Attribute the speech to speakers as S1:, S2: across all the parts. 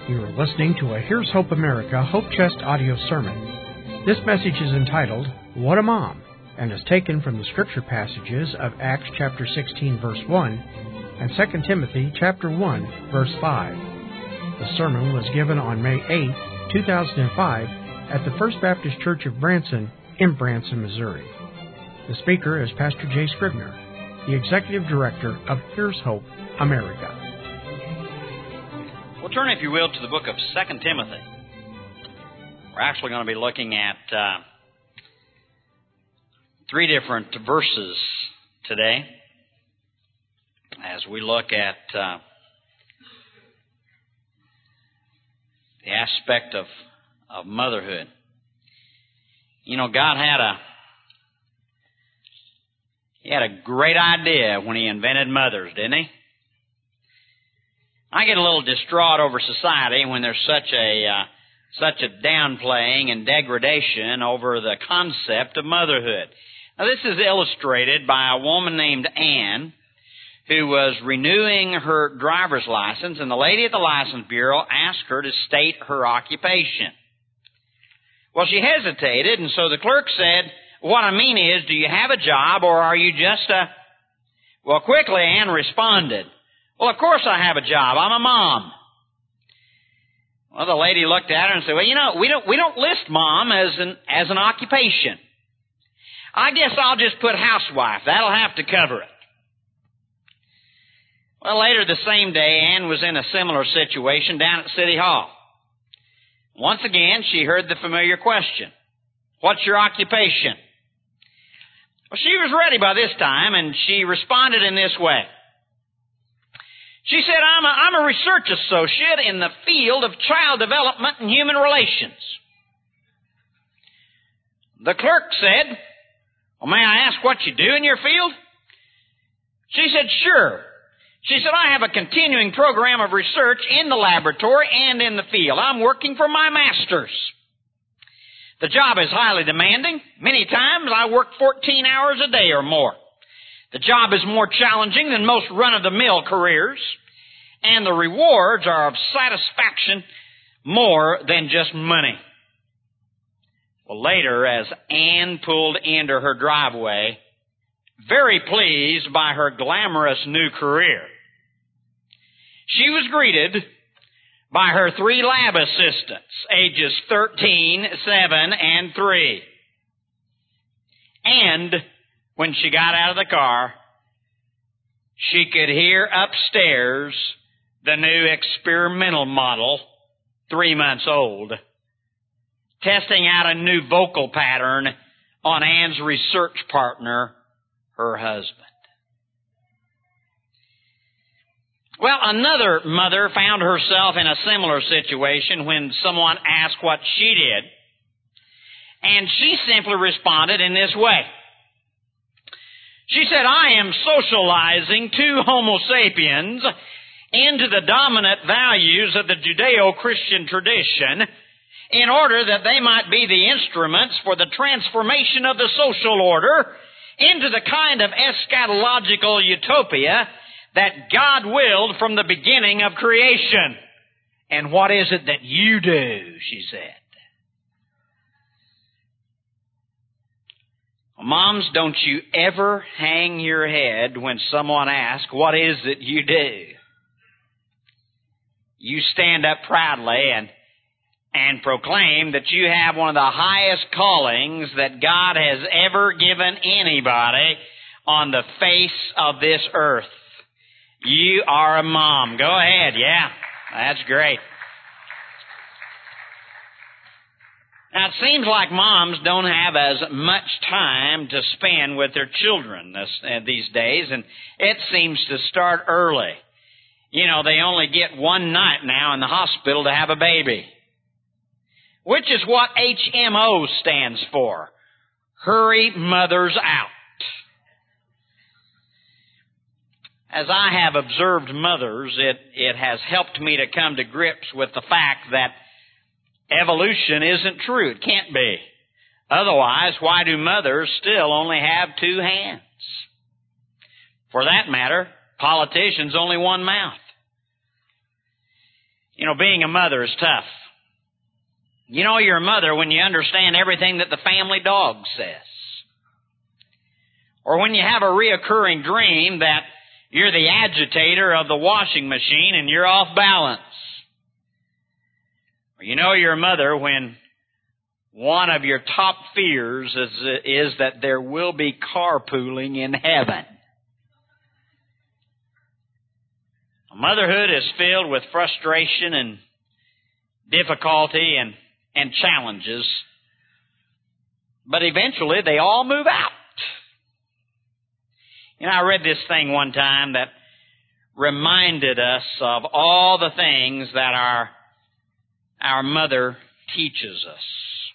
S1: You are listening to a Here's Hope America Hope Chest audio sermon. This message is entitled, What a Mom, and is taken from the scripture passages of Acts chapter 16, verse 1, and 2 Timothy chapter 1, verse 5. The sermon was given on May 8, 2005, at the First Baptist Church of Branson in Branson, Missouri. The speaker is Pastor Jay Scribner, the Executive Director of Here's Hope America.
S2: Well, turn, if you will, to the book of 2 Timothy. We're actually going to be looking at three different verses today as we look at the aspect of motherhood. You know, God had a great idea when He invented mothers, didn't He? I get a little distraught over society when there's such a downplaying and degradation over the concept of motherhood. Now, this is illustrated by a woman named Anne who was renewing her driver's license, and the lady at the License Bureau asked her to state her occupation. Well, she hesitated, and so the clerk said, what I mean is, do you have a job, or are you just a... Well, quickly Anne responded, well, of course I have a job. I'm a mom. Well, the lady looked at her and said, well, you know, we don't list mom as an occupation. I guess I'll just put housewife. That'll have to cover it. Well, later the same day, Anne was in a similar situation down at City Hall. Once again, she heard the familiar question, what's your occupation? Well, she was ready by this time, and she responded in this way. She said, I'm a research associate in the field of child development and human relations. The clerk said, well, may I ask what you do in your field? She said, sure. She said, I have a continuing program of research in the laboratory and in the field. I'm working for my master's. The job is highly demanding. Many times I work 14 hours a day or more. The job is more challenging than most run-of-the-mill careers, and the rewards are of satisfaction more than just money. Well, later, as Anne pulled into her driveway, very pleased by her glamorous new career, she was greeted by her three lab assistants, ages 13, 7, and 3. And when she got out of the car, she could hear upstairs the new experimental model, 3 months old, testing out a new vocal pattern on Anne's research partner, her husband. Well, another mother found herself in a similar situation when someone asked what she did, and she simply responded in this way. She said, I am socializing two Homo sapiens into the dominant values of the Judeo-Christian tradition in order that they might be the instruments for the transformation of the social order into the kind of eschatological utopia that God willed from the beginning of creation. And what is it that you do, she said. Moms, don't you ever hang your head when someone asks, what is it you do? You stand up proudly and proclaim that you have one of the highest callings that God has ever given anybody on the face of this earth. You are a mom. Go ahead. Yeah, that's great. Now, it seems like moms don't have as much time to spend with their children these days, and it seems to start early. You know, they only get one night now in the hospital to have a baby, which is what HMO stands for. Hurry mothers out. As I have observed mothers, it has helped me to come to grips with the fact that evolution isn't true. It can't be. Otherwise, why do mothers still only have 2 hands? For that matter, politicians only one mouth. Being a mother is tough. You're a mother when you understand everything that the family dog says. Or when you have a reoccurring dream that you're the agitator of the washing machine and you're off balance. Or you're a mother when one of your top fears is that there will be carpooling in heaven. Motherhood is filled with frustration and difficulty and challenges. But eventually they all move out. I read this thing one time that reminded us of all the things that our mother teaches us.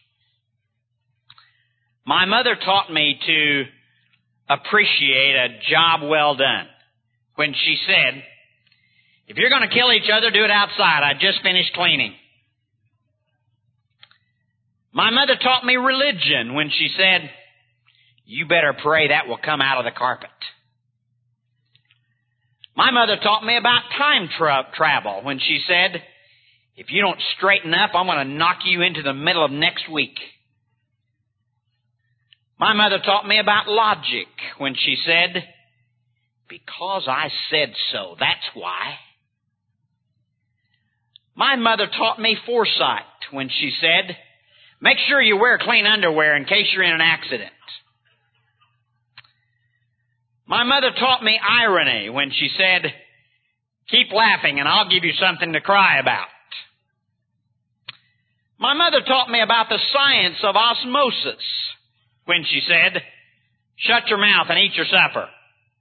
S2: My mother taught me to appreciate a job well done when she said, "If you're going to kill each other, do it outside. I just finished cleaning." My mother taught me religion when she said, "You better pray that will come out of the carpet." My mother taught me about time travel when she said, "If you don't straighten up, I'm going to knock you into the middle of next week." My mother taught me about logic when she said, "Because I said so, that's why." My mother taught me foresight when she said, "Make sure you wear clean underwear in case you're in an accident." My mother taught me irony when she said, "Keep laughing and I'll give you something to cry about." My mother taught me about the science of osmosis when she said, "Shut your mouth and eat your supper."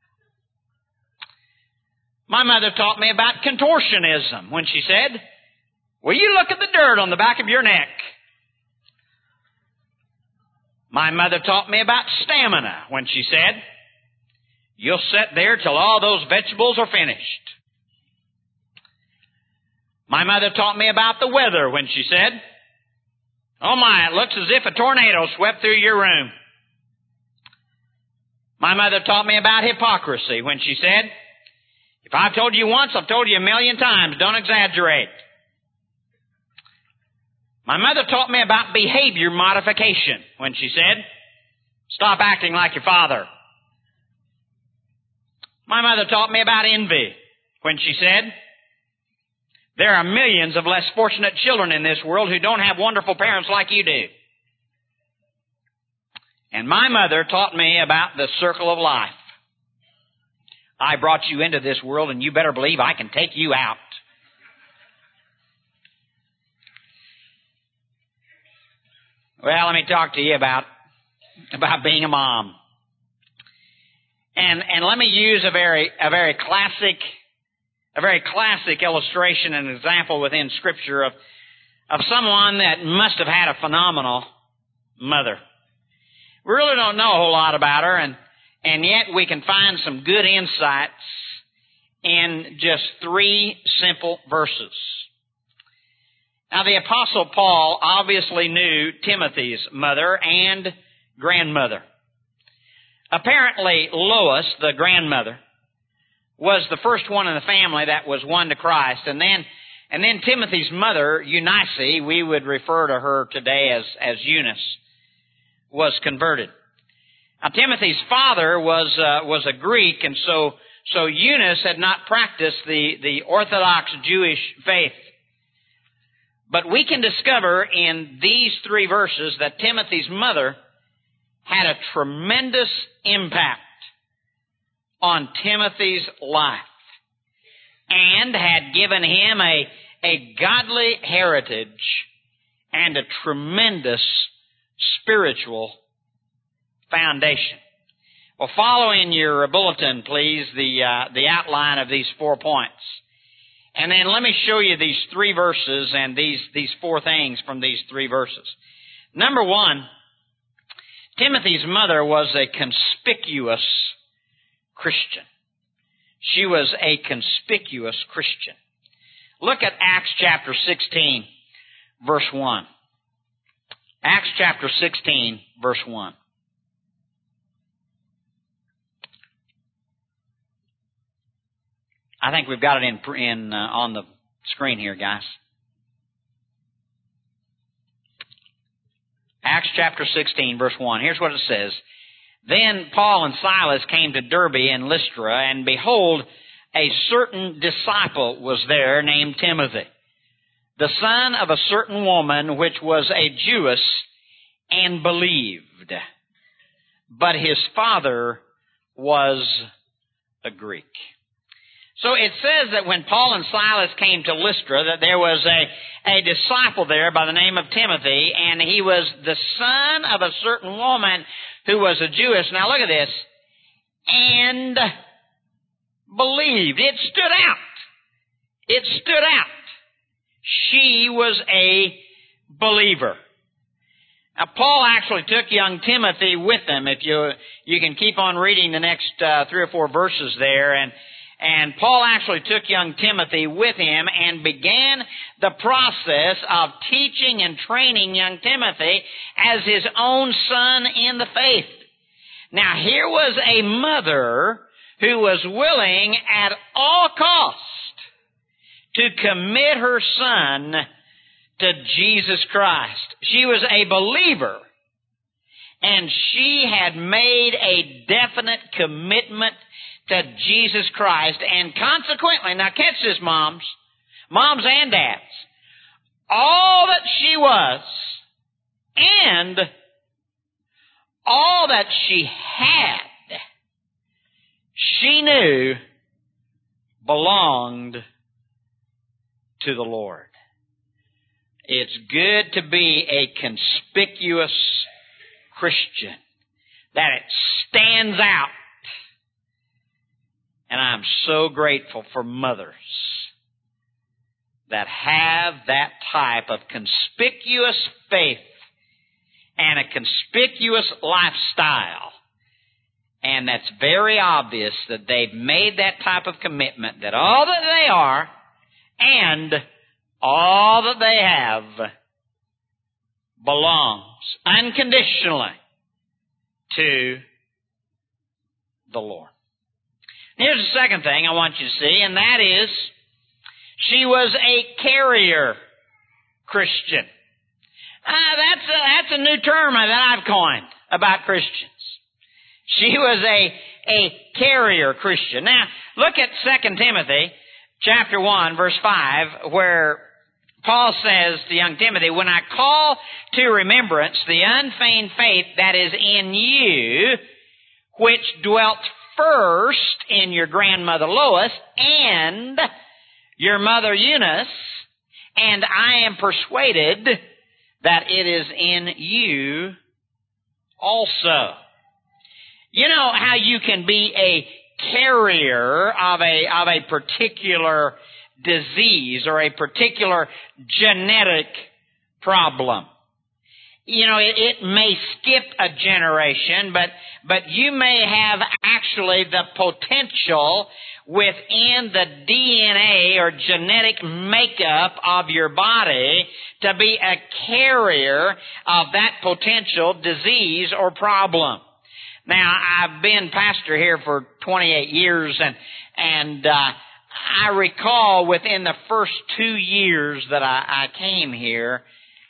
S2: My mother taught me about contortionism when she said, "Will you look at the dirt on the back of your neck?" My mother taught me about stamina when she said, "You'll sit there till all those vegetables are finished." My mother taught me about the weather when she said, "Oh my, it looks as if a tornado swept through your room." My mother taught me about hypocrisy when she said, "If I've told you once, I've told you a million times. Don't exaggerate." My mother taught me about behavior modification when she said, "Stop acting like your father." My mother taught me about envy when she said, "There are millions of less fortunate children in this world who don't have wonderful parents like you do." And my mother taught me about the circle of life. I brought you into this world, and you better believe I can take you out. Well, let me talk to you about being a mom. And let me use a very classic illustration and example within Scripture of someone that must have had a phenomenal mother. We really don't know a whole lot about her, and yet we can find some good insights in just 3 simple verses. Now, the Apostle Paul obviously knew Timothy's mother and grandmother. Apparently, Lois, the grandmother, was the first one in the family that was won to Christ. And then Timothy's mother, Eunice, we would refer to her today as Eunice, was converted. Now, Timothy's father was a Greek, and so Eunice had not practiced the Orthodox Jewish faith. But we can discover in these 3 verses that Timothy's mother had a tremendous impact on Timothy's life and had given him a godly heritage and a tremendous spiritual foundation. Well, follow in your bulletin, please, the outline of these 4 points. And then let me show you these 3 verses and these 4 things from these 3 verses. Number 1, Timothy's mother was a conspicuous Christian. She was a conspicuous Christian. Look at Acts chapter 16, verse 1. Acts chapter 16, verse 1. I think we've got it in on the screen here, guys. Acts chapter 16, verse 1. Here's what it says. Then Paul and Silas came to Derbe and Lystra, and behold, a certain disciple was there named Timothy, the son of a certain woman which was a Jewess, and believed. But his father was a Greek. So it says that when Paul and Silas came to Lystra, that there was a disciple there by the name of Timothy, and he was the son of a certain woman who was a Jewess. Now look at this. And believed. It stood out. It stood out. She was a believer. Now, Paul actually took young Timothy with him. If you can keep on reading the next 3 or 4 verses there, and Paul actually took young Timothy with him and began the process of teaching and training young Timothy as his own son in the faith. Now, here was a mother who was willing at all cost to commit her son to Jesus Christ. She was a believer, and she had made a definite commitment to Jesus Christ, and consequently, now catch this, moms and dads, all that she was and all that she had, she knew belonged to the Lord. It's good to be a conspicuous Christian, that it stands out. And I'm so grateful for mothers that have that type of conspicuous faith and a conspicuous lifestyle. And that's very obvious that they've made that type of commitment, that all that they are and all that they have belongs unconditionally to the Lord. Here's the second thing I want you to see, and that is, she was a carrier Christian. That's a new term that I've coined about Christians. She was a carrier Christian. Now, look at 2 Timothy chapter 1, verse 5, where Paul says to young Timothy, when I call to remembrance the unfeigned faith that is in you, which dwelt first in your grandmother Lois and your mother Eunice, and I am persuaded that it is in you also. You know how you can be a carrier of a particular disease or a particular genetic problem. You know, it may skip a generation, but you may have actually the potential within the DNA or genetic makeup of your body to be a carrier of that potential disease or problem. Now, I've been pastor here for 28 years, and I recall within the first 2 years that I came here,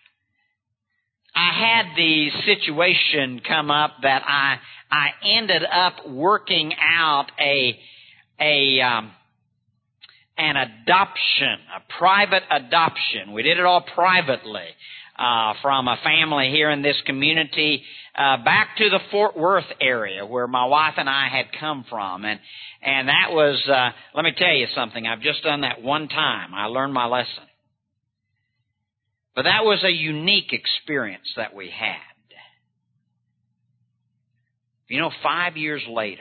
S2: I had the situation come up that I ended up working out an adoption, a private adoption. We did it all privately from a family here in this community back to the Fort Worth area where my wife and I had come from. And that was, let me tell you something, I've just done that one time. I learned my lesson. But that was a unique experience that we had. You know, 5 years later,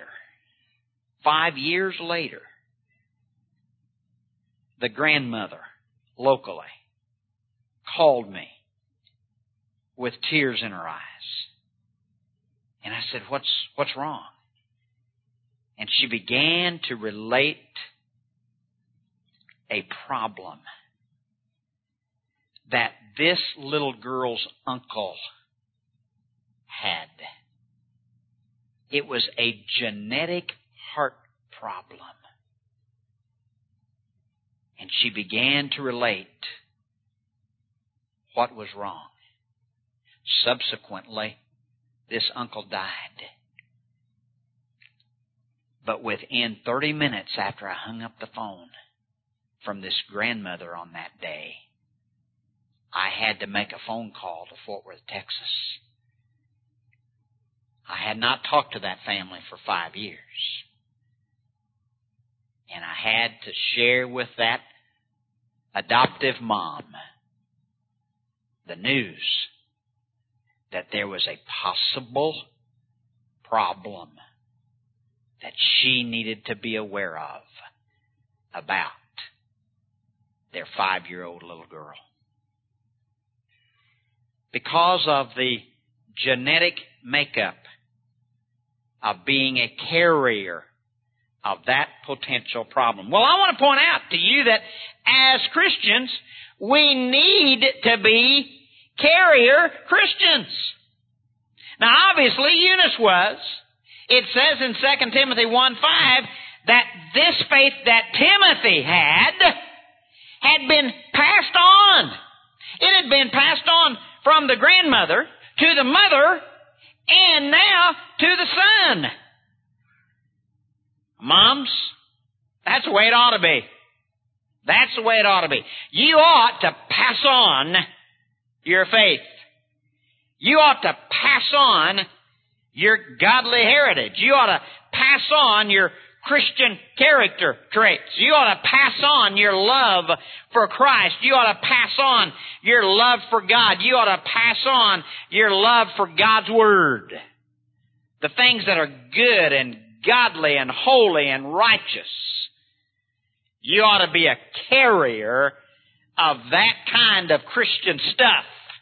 S2: the grandmother locally called me with tears in her eyes. And I said, what's wrong? And she began to relate a problem that this little girl's uncle had. It was a genetic heart problem. And she began to relate what was wrong. Subsequently, this uncle died. But within 30 minutes after I hung up the phone from this grandmother on that day, I had to make a phone call to Fort Worth, Texas. I had not talked to that family for 5 years. And I had to share with that adoptive mom the news that there was a possible problem that she needed to be aware of about their 5-year-old little girl. Because of the genetic makeup of being a carrier of that potential problem. Well, I want to point out to you that as Christians, we need to be carrier Christians. Now, obviously, Eunice was. It says in 2 Timothy 1:5 that this faith that Timothy had been passed on. It had been passed on from the grandmother to the mother and now to the son. Moms, that's the way it ought to be. That's the way it ought to be. You ought to pass on your faith. You ought to pass on your godly heritage. You ought to pass on your Christian character traits. You ought to pass on your love for Christ. You ought to pass on your love for God. You ought to pass on your love for God's Word. The things that are good and godly and holy and righteous. You ought to be a carrier of that kind of Christian stuff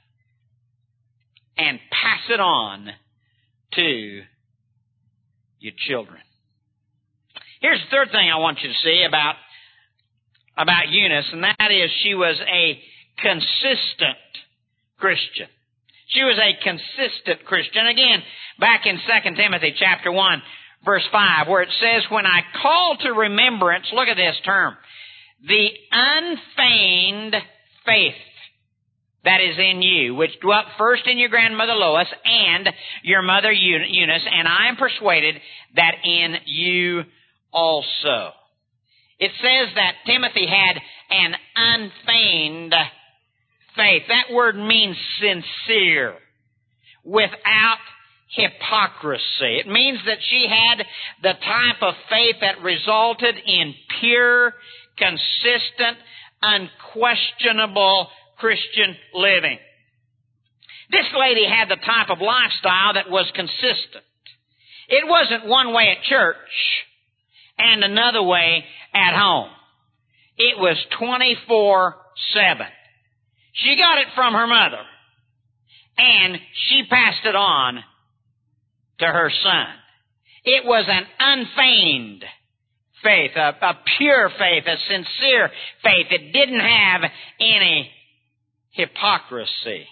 S2: and pass it on to your children. Here's the third thing I want you to see about Eunice, and that is she was a consistent Christian. She was a consistent Christian. Again, back in 2 Timothy chapter 1, verse 5, where it says, when I call to remembrance, look at this term, the unfeigned faith that is in you, which dwelt first in your grandmother Lois and your mother Eunice, and I am persuaded that in you also. It says that Timothy had an unfeigned faith. That word means sincere, without hypocrisy. It means that she had the type of faith that resulted in pure, consistent, unquestionable Christian living. This lady had the type of lifestyle that was consistent. It wasn't one way at church and another way at home. It was 24/7. She got it from her mother, and she passed it on to her son. It was an unfeigned faith, a pure faith, a sincere faith. It didn't have any hypocrisy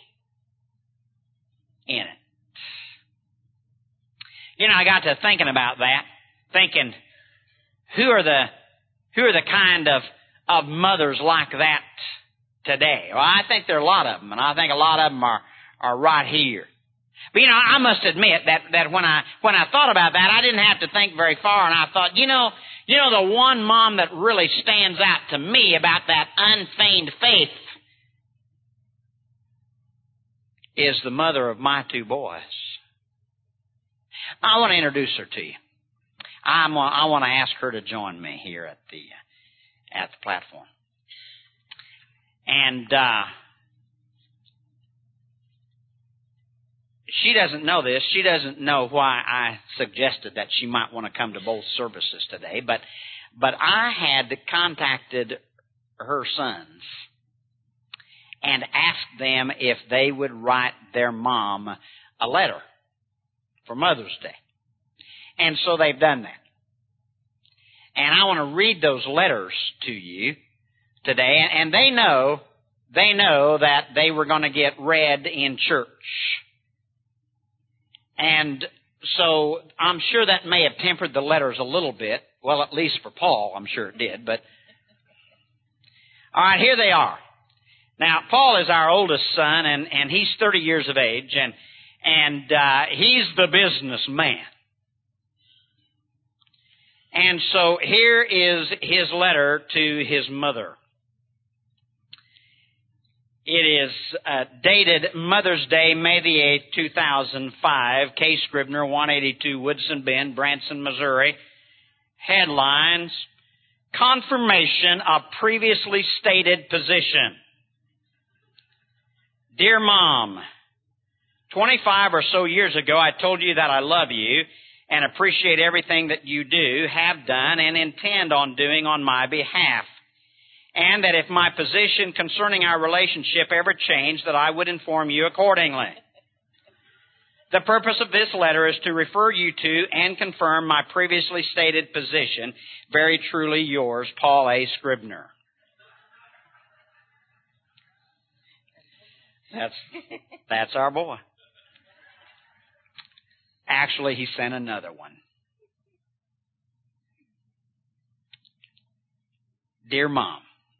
S2: in it. You know, I got to thinking about that, thinking, who are the kind of mothers like that today? Well, I think there are a lot of them, and I think a lot of them are right here. But you know, I must admit that when I thought about that, I didn't have to think very far, and I thought, you know, the one mom that really stands out to me about that unfeigned faith is the mother of my two boys. I want to introduce her to you. I want to ask her to join me here at the platform. And she doesn't know this. She doesn't know why I suggested that she might want to come to both services today. But I had contacted her sons and asked them if they would write their mom a letter for Mother's Day. And so they've done that. And I want to read those letters to you today. And they know that they were going to get read in church. And so I'm sure that may have tempered the letters a little bit. Well, at least for Paul, I'm sure it did. But All right, here they are. Now, Paul is our oldest son, and he's 30 years of age, and he's the businessman. And so here is his letter to his mother. It is dated Mother's Day, May the 8th, 2005. K. Scribner, 182 Woodson Bend, Branson, Missouri. Headlines: Confirmation of previously stated position. Dear Mom, 25 or so years ago I told you that I love you and appreciate everything that you do, have done, and intend on doing on my behalf. And that if my position concerning our relationship ever changed, that I would inform you accordingly. The purpose of this letter is to refer you to and confirm my previously stated position. Very truly yours, Paul A. Scribner. That's our boy. Actually, he sent another one. Dear Mom,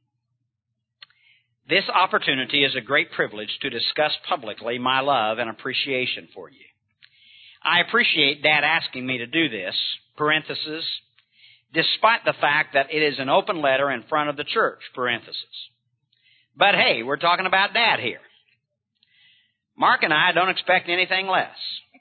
S2: this opportunity is a great privilege to discuss publicly my love and appreciation for you. I appreciate Dad asking me to do this, parenthesis, despite the fact that it is an open letter in front of the church, parenthesis. But hey, we're talking about Dad here. Mark and I don't expect anything less.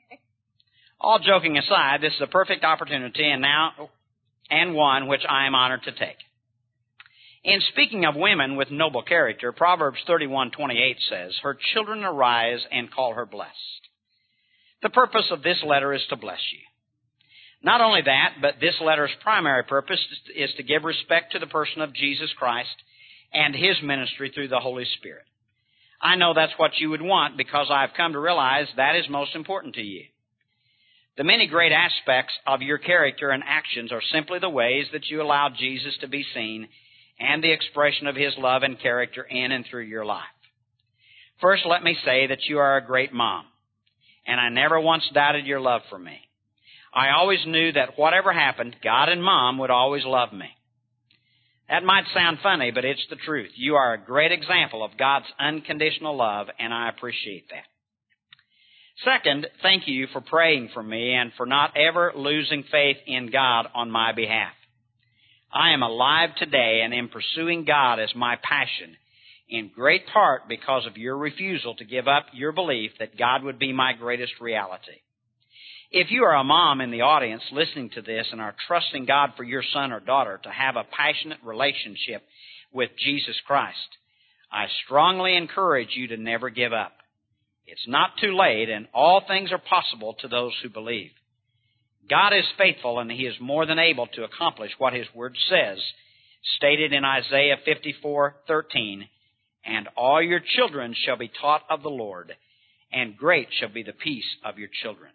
S2: All joking aside, this is a perfect opportunity and one which I am honored to take. In speaking of women with noble character, Proverbs 31:28 says, "Her children arise and call her blessed." The purpose of this letter is to bless you. Not only that, but this letter's primary purpose is to give respect to the person of Jesus Christ and His ministry through the Holy Spirit. I know that's what you would want because I've come to realize that is most important to you. The many great aspects of your character and actions are simply the ways that you allow Jesus to be seen and the expression of His love and character in and through your life. First, let me say that you are a great mom, and I never once doubted your love for me. I always knew that whatever happened, God and Mom would always love me. That might sound funny, but it's the truth. You are a great example of God's unconditional love, and I appreciate that. Second, thank you for praying for me and for not ever losing faith in God on my behalf. I am alive today and am pursuing God as my passion, in great part because of your refusal to give up your belief that God would be my greatest reality. If you are a mom in the audience listening to this and are trusting God for your son or daughter to have a passionate relationship with Jesus Christ, I strongly encourage you to never give up. It's not too late, and all things are possible to those who believe. God is faithful, and He is more than able to accomplish what His Word says, stated in Isaiah 54:13, "And all your children shall be taught of the Lord, and great shall be the peace of your children."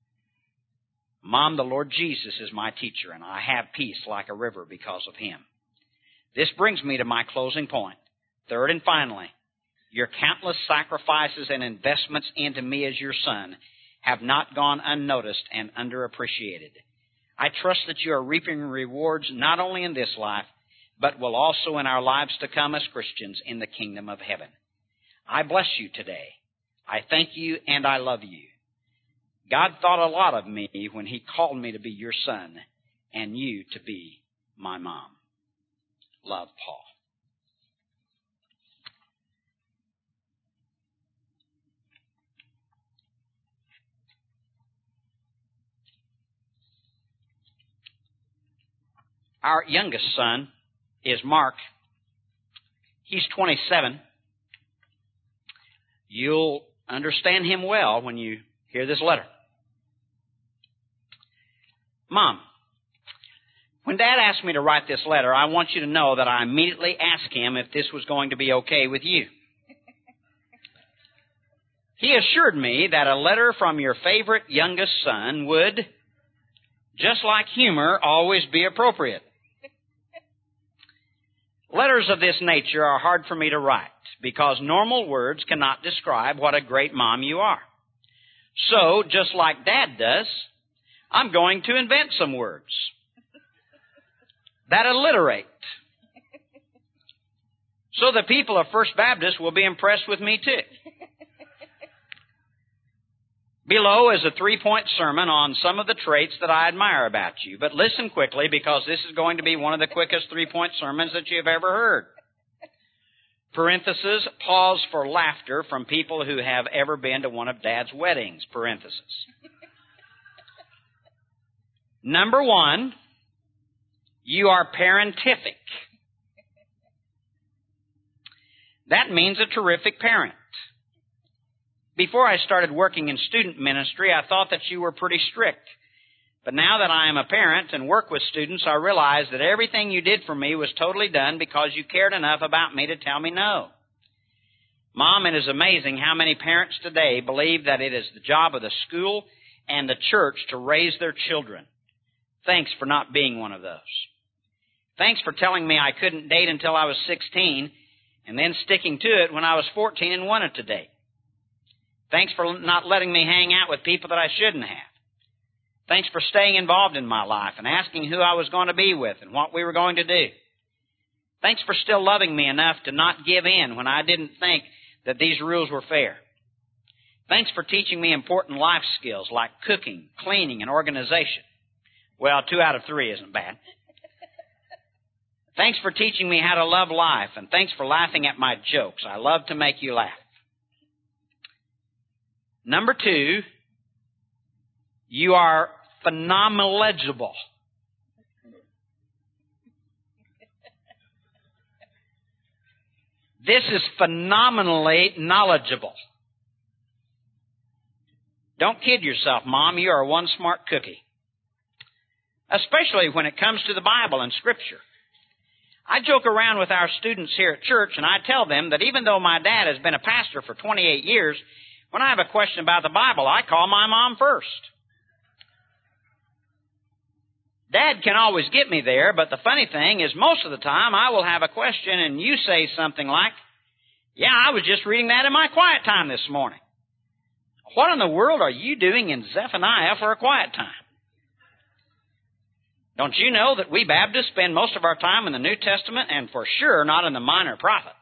S2: Mom, the Lord Jesus is my teacher, and I have peace like a river because of Him. This brings me to my closing point. Third and finally, your countless sacrifices and investments into me as your son have not gone unnoticed and underappreciated. I trust that you are reaping rewards not only in this life, but will also in our lives to come as Christians in the kingdom of heaven. I bless you today. I thank you and I love you. God thought a lot of me when He called me to be your son and you to be my mom. Love, Paul. Our youngest son is Mark. He's 27. You'll understand him well when you hear this letter. Mom, when Dad asked me to write this letter, I want you to know that I immediately asked him if this was going to be okay with you. He assured me that a letter from your favorite youngest son would, just like humor, always be appropriate. Letters of this nature are hard for me to write because normal words cannot describe what a great mom you are. So, just like Dad does, I'm going to invent some words that alliterate. So the people of First Baptist will be impressed with me too. Below is a 3-point sermon on some of the traits that I admire about you. But listen quickly, because this is going to be one of the quickest 3-point sermons that you've ever heard. Parenthesis, pause for laughter from people who have ever been to one of Dad's weddings. Parenthesis. Number 1, you are parentific. That means a terrific parent. Before I started working in student ministry, I thought that you were pretty strict. But now that I am a parent and work with students, I realize that everything you did for me was totally done because you cared enough about me to tell me no. Mom, it is amazing how many parents today believe that it is the job of the school and the church to raise their children. Thanks for not being one of those. Thanks for telling me I couldn't date until I was 16 and then sticking to it when I was 14 and wanted to date. Thanks for not letting me hang out with people that I shouldn't have. Thanks for staying involved in my life and asking who I was going to be with and what we were going to do. Thanks for still loving me enough to not give in when I didn't think that these rules were fair. Thanks for teaching me important life skills like cooking, cleaning, and organization. Well, 2 out of 3 isn't bad. Thanks for teaching me how to love life, and thanks for laughing at my jokes. I love to make you laugh. Number 2, you are phenomenal-legible. This is phenomenally knowledgeable. Don't kid yourself, Mom. You are one smart cookie. Especially when it comes to the Bible and Scripture. I joke around with our students here at church, and I tell them that even though my dad has been a pastor for 28 years, when I have a question about the Bible, I call my mom first. Dad can always get me there, but the funny thing is most of the time I will have a question and you say something like, "Yeah, I was just reading that in my quiet time this morning." What in the world are you doing in Zephaniah for a quiet time? Don't you know that we Baptists spend most of our time in the New Testament and for sure not in the minor prophets?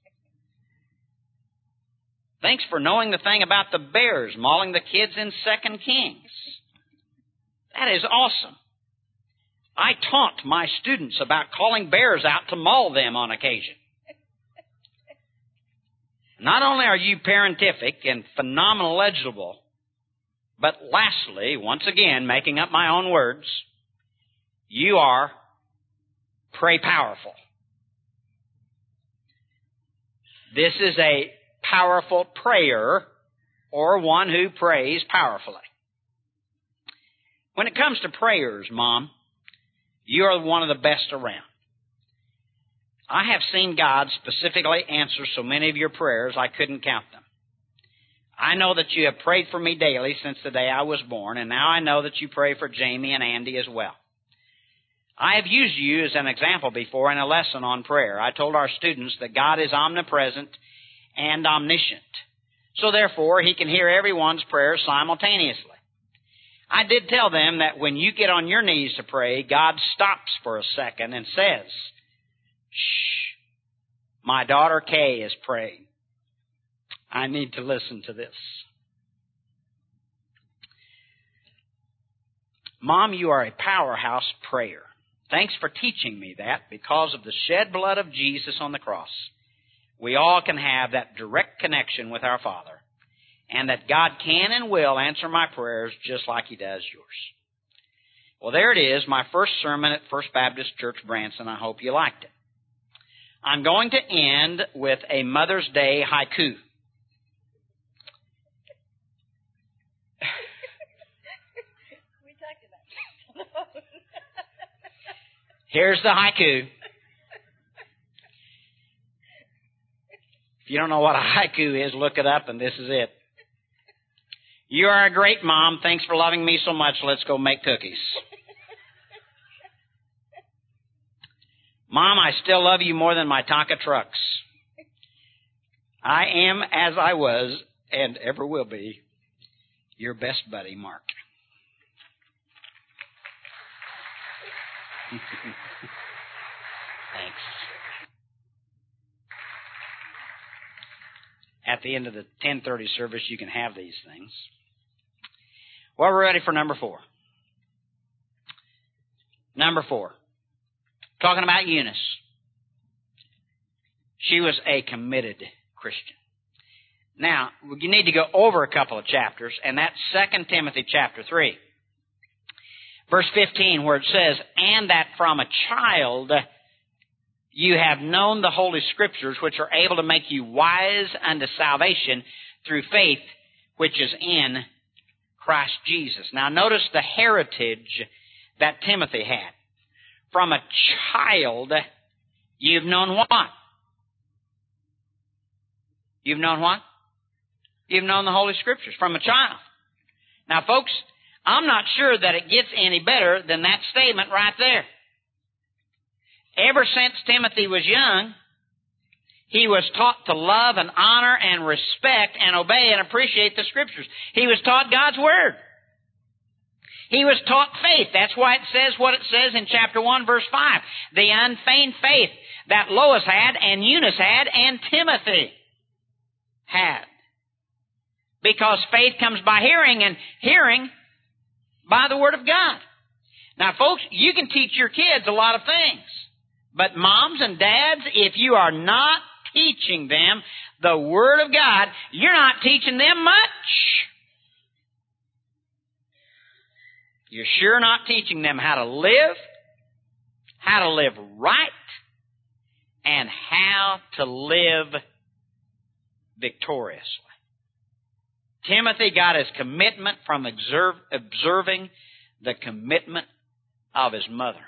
S2: Thanks for knowing the thing about the bears mauling the kids in 2 Kings. That is awesome. I taunt my students about calling bears out to maul them on occasion. Not only are you parentific and phenomenal legible, but lastly, once again, making up my own words, you are pray powerful. This is a powerful prayer or one who prays powerfully. When it comes to prayers, Mom, you are one of the best around. I have seen God specifically answer so many of your prayers I couldn't count them. I know that you have prayed for me daily since the day I was born, and now I know that you pray for Jamie and Andy as well. I have used you as an example before in a lesson on prayer. I told our students that God is omnipresent and omniscient, so therefore He can hear everyone's prayers simultaneously. I did tell them that when you get on your knees to pray, God stops for a second and says, "Shh, my daughter Kay is praying. I need to listen to this." Mom, you are a powerhouse prayer. Thanks for teaching me that because of the shed blood of Jesus on the cross, we all can have that direct connection with our Father, and that God can and will answer my prayers just like He does yours. Well, there it is, my first sermon at First Baptist Church Branson. I hope you liked it. I'm going to end with a Mother's Day haiku.
S3: We talked about that.
S2: Here's the haiku. If you don't know what a haiku is, look it up, and this is it. You are a great mom. Thanks for loving me so much. Let's go make cookies. Mom, I still love you more than my Tonka trucks. I am, as I was, and ever will be, your best buddy, Mark. Thanks. at the end of the 10:30 service, you can have these things. Well, we're ready for number 4. Number 4. Talking about Eunice. She was a committed Christian. Now, you need to go over a couple of chapters, and that's 2 Timothy chapter 3. Verse 15, where it says, "And that from a child you have known the Holy Scriptures, which are able to make you wise unto salvation through faith, which is in Christ Jesus." Now, notice the heritage that Timothy had. From a child, you've known what? You've known what? You've known the Holy Scriptures from a child. Now, folks, I'm not sure that it gets any better than that statement right there. Ever since Timothy was young, he was taught to love and honor and respect and obey and appreciate the Scriptures. He was taught God's Word. He was taught faith. That's why it says what it says in chapter 1, verse 5. The unfeigned faith that Lois had and Eunice had and Timothy had. Because faith comes by hearing, and hearing by the Word of God. Now, folks, you can teach your kids a lot of things. But moms and dads, if you are not teaching them the Word of God, you're not teaching them much. You're sure not teaching them how to live right, and how to live victoriously. Timothy got his commitment from observing the commitment of his mother.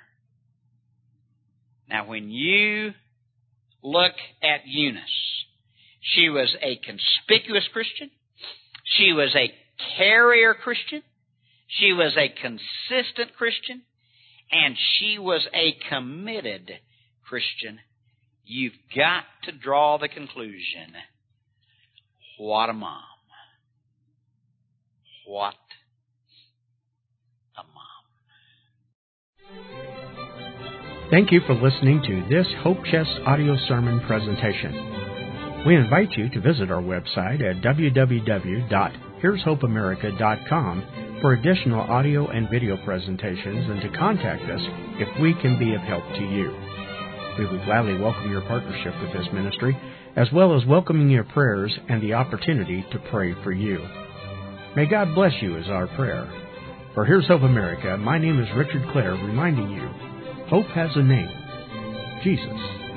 S2: Now, when you look at Eunice, she was a conspicuous Christian. She was a carrier Christian. She was a consistent Christian. And she was a committed Christian. You've got to draw the conclusion, what a mom. What a mom.
S1: Thank you for listening to this Hope Chest audio sermon presentation. We invite you to visit our website at www.here'shopeamerica.com for additional audio and video presentations, and to contact us if we can be of help to you. We would gladly welcome your partnership with this ministry, as well as welcoming your prayers and the opportunity to pray for you. May God bless you is our prayer. For Here's Hope America, my name is Richard Clare, reminding you, hope has a name, Jesus.